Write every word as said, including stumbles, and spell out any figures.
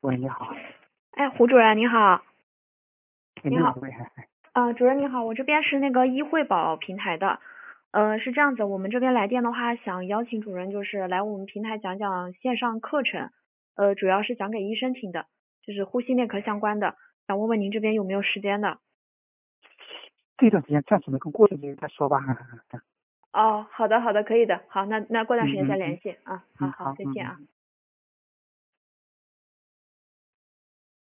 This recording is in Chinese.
喂，你好。 哎，胡主任你好。 哎， 你好。 哪位？ 呃，主任你好，我这边是那个医惠宝平台的。呃，是这样子，我们这边来电的话，想邀请主任就是来我们平台讲讲线上课程，呃，主要是讲给医生听的，就是呼吸内科相关的，想问问您这边有没有时间的？ 这段时间暂时没空，过段时间再说吧。 哦，好的好的，可以的，好，那那过段时间再嗯嗯嗯联系啊，好嗯， 好， 好，嗯嗯。 再见啊。